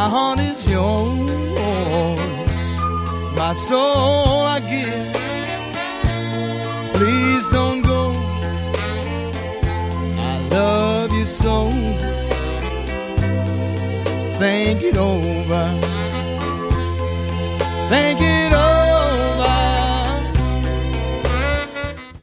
My heart is yours, my soul I give. Please don't go, I love you so. Think it over, think it over.